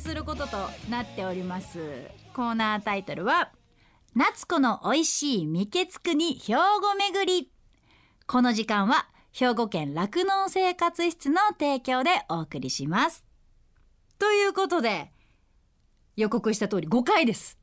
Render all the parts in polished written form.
することとなっております。コーナータイトルは夏子の美味しい三毛つくに兵庫巡り。この時間は兵庫県酪農生活室の提供でお送りします。ということで予告した通り5回です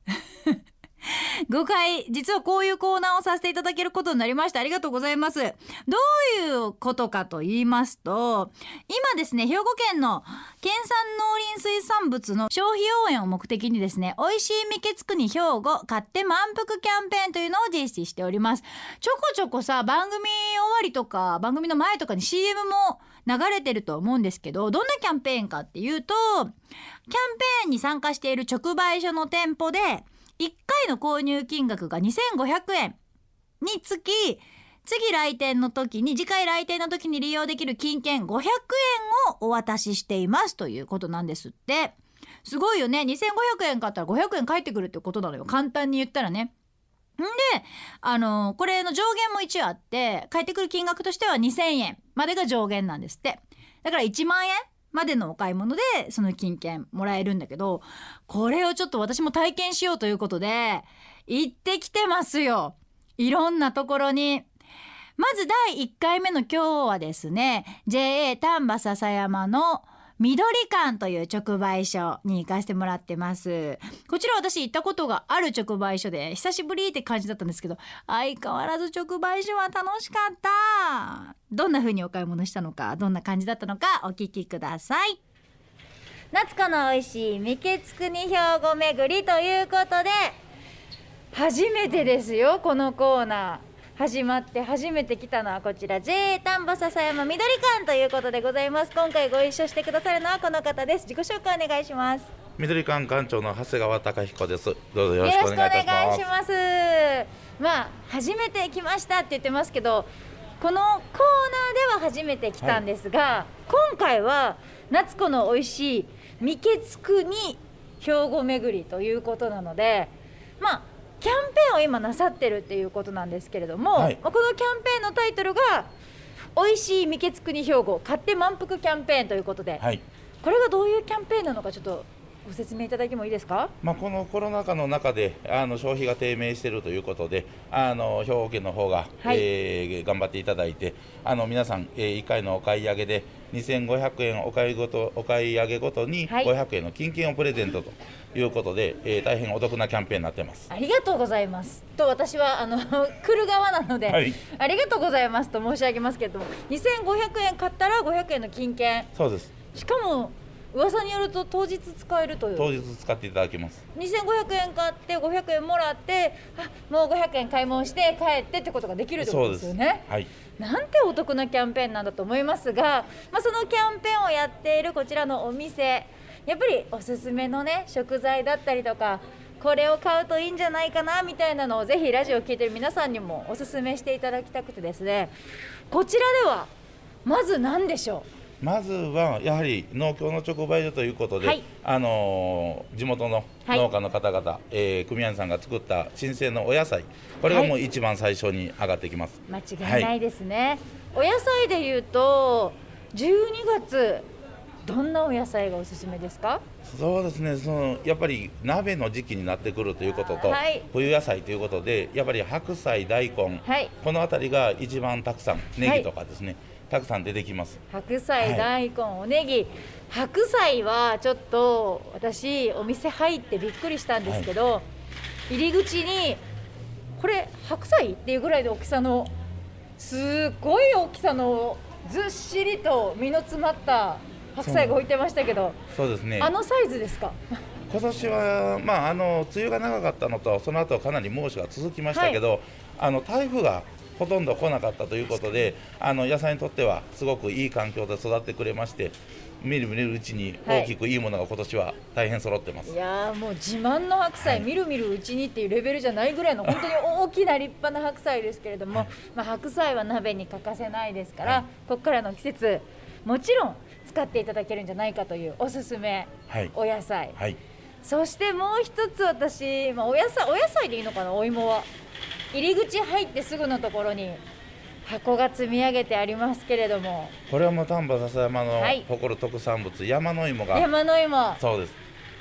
5回実はこういうコーナーをさせていただけることになりました。ありがとうございます。どういうことかと言いますと、今ですね、兵庫県の県産農林水産物の消費応援を目的にですね、美味しい三毛つくに兵庫買って満腹キャンペーンというのを実施しております。ちょこちょこさ、番組終わりとか番組の前とかに CM も流れてると思うんですけど、どんなキャンペーンかっていうと、キャンペーンに参加している直売所の店舗で1回の購入金額が2500円につき、次回来店の時に利用できる金券500円をお渡ししていますということなんですって。すごいよね。2500円買ったら500円返ってくるってことなのよ、簡単に言ったらね。んでこれの上限も一応あって、返ってくる金額としては2000円までが上限なんですって。だから1万円までのお買い物でその金券もらえるんだけど、これをちょっと私も体験しようということで行ってきてますよ、いろんなところに。まず第1回目の今日はですね、 JA 丹波篠山の緑館という直売所に行かせてもらってます。こちら私行ったことがある直売所で久しぶりって感じだったんですけど、相変わらず直売所は楽しかった。どんな風にお買い物したのか、どんな感じだったのかお聞きください。夏子の美味しい三毛つくに兵庫巡りということで、初めてですよこのコーナー。始まって初めて来たのはこちら JA 丹波篠山緑館ということでございます。今回ご一緒してくださるのはこの方です。自己紹介お願いします。 緑館館長の長谷川貴彦です。どうぞよろしくお願いいたします。よろしくお願いします。初めて来ましたって言ってますけど、このコーナーでは初めて来たんですが、今回は夏子の美味しい三毛つくに兵庫巡りということなので、キャンペーンを今なさってるっていうことなんですけれども、このキャンペーンのタイトルが美味しい三毛つくに兵庫買って満腹キャンペーンということで、これがどういうキャンペーンなのかちょっとご説明いただいてもいいですか。 このコロナ禍の中で消費が低迷しているということで、兵庫県の方が、頑張っていただいて、皆さん、1回のお買い上げで2500円お買い上げごとに500円の金券をプレゼントということで、大変お得なキャンペーンになってます。 ありがとうございますと、私は来る側なので、ありがとうございますと申し上げますけれども、2500円買ったら500円の金券。 そうです。 しかも噂によると当日使えるという。 当日使っていただけます。 2500円買って500円もらって、もう500円買い物して帰ってってことができるってことですよね。なんてお得なキャンペーンなんだと思いますが、そのキャンペーンをやっているこちらのお店、やっぱりおすすめのね食材だったりとか、これを買うといいんじゃないかなみたいなのをぜひラジオを聞いてる皆さんにもおすすめしていただきたくてですね、こちらではまず何でしょう。 まずはやはり農協の直売所ということで、地元の農家の方々、組合員さんが作った新鮮なお野菜、これがもう一番最初に上がってきます。 間違いないですね。お野菜でいうと12月どんなお野菜がおすすめですか。 そうですね、やっぱり鍋の時期になってくるということと、冬野菜ということで、やっぱり白菜、大根、この辺りが一番たくさん、ネギとかですね、たくさん出てきます。 白菜、大根、おネギ。白菜はちょっと私お店入ってびっくりしたんですけど、入り口にこれ白菜っていうぐらいの大きさの、すごい大きさのずっしりと実の詰まった白菜が置いてましたけど。 そうですね、 サイズですか。 今年は、梅雨が長かったのと、その後かなり猛暑が続きましたけど、台風がほとんど来なかったということで、野菜にとってはすごくいい環境で育ってくれまして、みるみるうちに大きくいいものが今年は大変揃ってます。 いやもう自慢の白菜、みるみるうちにっていうレベルじゃないぐらいの本当に大きな立派な白菜ですけれども、白菜は鍋に欠かせないですから、ここからの季節もちろん使っていただけるんじゃないかというおすすめ、お野菜、そしてもう一つ私、お野菜でいいのかな、お芋は入り口入ってすぐのところに箱が積み上げてありますけれども、 これはもう丹波篠山の誇る特産物、山の芋が。 山の芋、 そうです。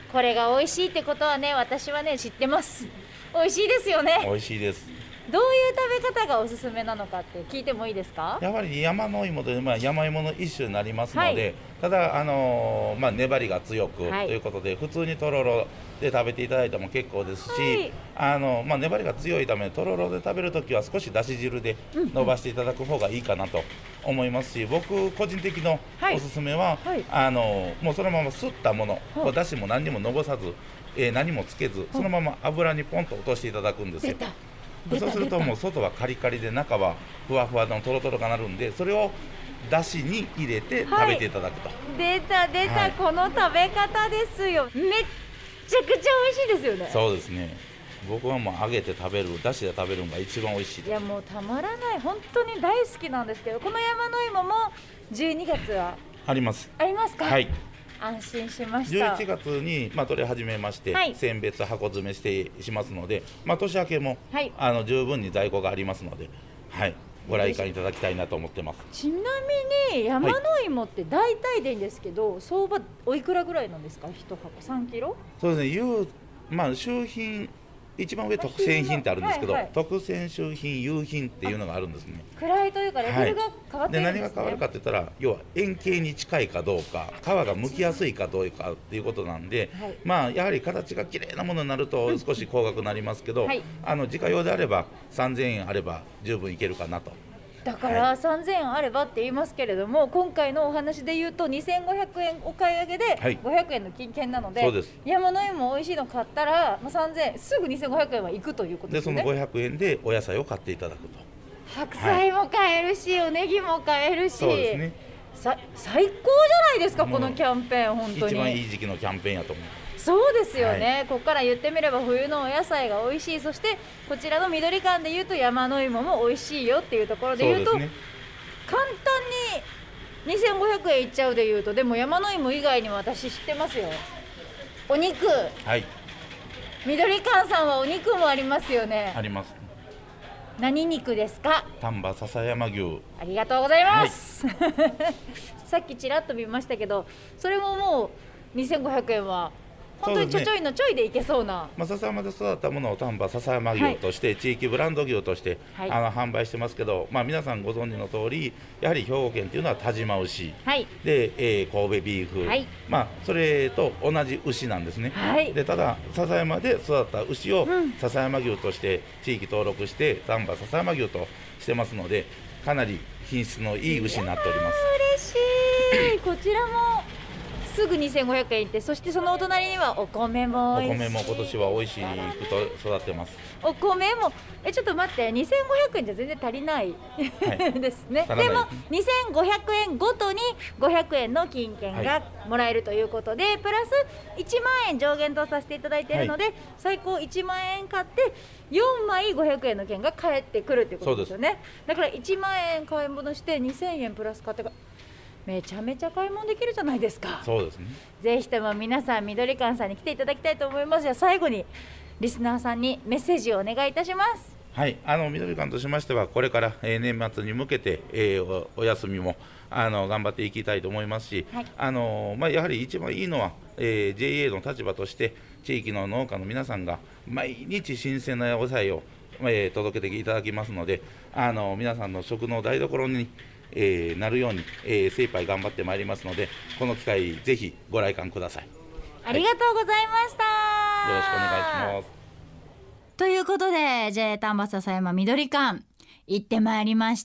これが美味しいってことはね、私はね知ってます。美味しいですよね。 美味しいです。 どういう食べ方がおすすめなのかって聞いてもいいですか？ やはり山の芋という、山芋の一種になりますので、 はい、 ただ、粘りが強くとはい、 いうことで、普通にとろろで食べていただいても結構ですし、 はい粘りが強いためとろろで食べるときは少しだし汁で伸ばしていただく方がいいかなと思いますし、僕個人的のはいおすすめは、 はい、 もうそのまますったもの、 はいだしも何にも残さず、何もつけず、そのまま油にポンと落としていただくんですよ。そうするともう外はカリカリで中はふわふわのトロトロがなるんで、それをだしに入れて食べていただくと、 出た、はい、この食べ方ですよ。めっちゃくちゃ美味しいですよね。 そうですね。僕はもう揚げて食べる、だしで食べるのが一番美味しい。 いやもうたまらない、本当に大好きなんですけど、この山の芋も12月はあります。 ありますか？ はい。 安心しました。 11月に、取れ始めまして、 はい、 選別箱詰めしますので、年明けも、 はい、 十分に在庫がありますので、はい、ご来館いただきたいなと思ってます。 ちなみに山の芋って大体でいいんですけど、相場おいくらぐらいなんですか？1箱3キロ？ そうですね。周品一番上特選品ってあるんですけど、特選周品優品っていうのがあるんですね。 位というかレベルが変わってるんですね。 何が変わるかって言ったら、要は円形に近いかどうか、皮が剥きやすいかどうかっていうことなんで、やはり形が綺麗なものになると少し高額になりますけど、自家用であれば3000円あれば十分いけるかなと。 だから3000円あればって言いますけれども、今回のお話で言うと2500円お買い上げで500円の金券なので、山の芋美味しいの買ったら3000円すぐ2500円はいくということですね。 でその500円でお野菜を買っていただくと。 白菜も買えるし、おネギも買えるし、 そうですね。 最高じゃないですか、このキャンペーン。本当に一番いい時期のキャンペーンやと思う。 そうですよね、ここから言ってみれば冬のお野菜が美味しい。そしてこちらの緑館で言うと山の芋も美味しいよっていうところで言うと、簡単に2500円いっちゃうで言うと、でも山の芋以外にも私知ってますよ。お肉、緑館さんはお肉もありますよね。 あります。 何肉ですか？ 丹波篠山牛。 ありがとうございます、さっきちらっと見ましたけど、それももう2500円は本当にちょいのちょいでいけそうな。 笹山で育ったものを丹波篠山牛として、地域ブランド牛として、販売してますけど、皆さんご存知の通り、やはり兵庫県っていうのは但馬牛、で、神戸ビーフ、それと同じ牛なんですね。でただ笹山で育った牛を笹山牛として地域登録して丹波篠山牛としてますので、かなり品質のいい牛になっております。 嬉しい。こちらもすぐ2500円いって、そしてそのお隣にはお米も美味しい。 お米も今年は美味しくと育ってます。 お米もちょっと待って、2500円じゃ全然足りないですね。でも2500円ごとに500円の金券がもらえるということで、プラス1万円上限とさせていただいているので、最高1万円買って4枚500円の券が返ってくるということですよね。だから1万円買い物して2000円プラス買ってめちゃめちゃ買い物できるじゃないですか。 そうですね。 ぜひとも皆さん緑館さんに来ていただきたいと思います。じゃあ最後にリスナーさんにメッセージをお願いいたします。 はい、緑館としましてはこれから、年末に向けて、お休みも頑張っていきたいと思いますし、やはり一番いいのは、JA の立場として地域の農家の皆さんが毎日新鮮な野菜を、届けていただきますので、皆さんの食の台所になるように、精一杯頑張ってまいりますので、この機会ぜひご来館ください。 ありがとうございました、 よろしくお願いします。 ということで JA 丹波篠山緑館行ってまいりました。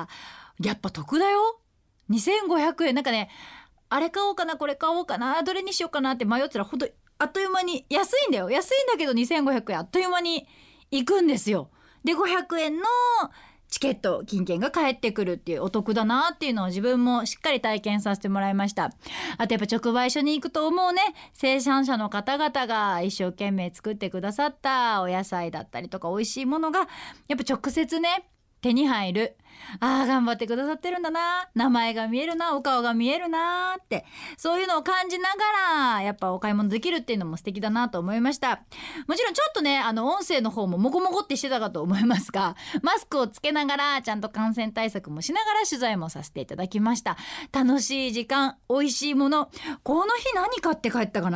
やっぱ得だよ。2500円なんかね、あれ買おうかなこれ買おうかなどれにしようかなって迷ってたら、ほんとあっという間に安いんだよ。安いんだけど2500円あっという間に行くんですよ。で500円のチケット金券が返ってくるっていう、お得だなっていうのを自分もしっかり体験させてもらいました。あとやっぱ直売所に行くと思うね、生産者の方々が一生懸命作ってくださったお野菜だったりとか美味しいものがやっぱ直接ね手に入る。頑張ってくださってるんだな、名前が見えるな、お顔が見えるなって、そういうのを感じながらやっぱお買い物できるっていうのも素敵だなと思いました。もちろんちょっとね音声の方もモコモコってしてたかと思いますが、マスクをつけながらちゃんと感染対策もしながら取材もさせていただきました。楽しい時間、美味しいもの、この日何買って帰ったかな、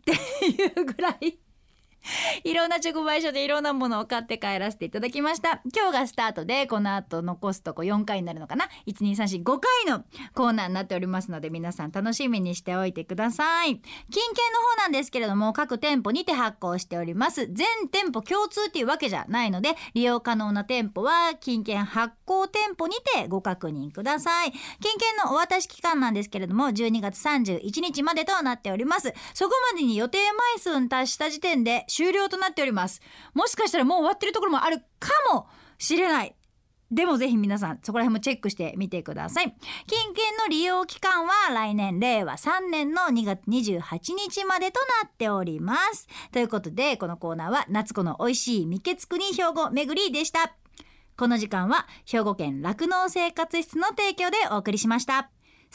っていうぐらいいろんな直売所でいろんなものを買って帰らせていただきました。今日がスタートでこの後残すとこ4回になるのかな、12345回のコーナーになっておりますので、皆さん楽しみにしておいてください。金券の方なんですけれども、各店舗にて発行しております。全店舗共通っていうわけじゃないので、利用可能な店舗は金券発行店舗にてご確認ください。金券のお渡し期間なんですけれども、12月31日までとなっております。そこまでに予定枚数に達した時点で終了となっております。もしかしたらもう終わってるところもあるかもしれない。でもぜひ皆さんそこら辺もチェックしてみてください。金券の利用期間は来年令和3年の2月28日までとなっております。ということで、このコーナーは夏子の美味しい三毛つくに兵庫巡りでした。この時間は兵庫県酪農生活室の提供でお送りしました。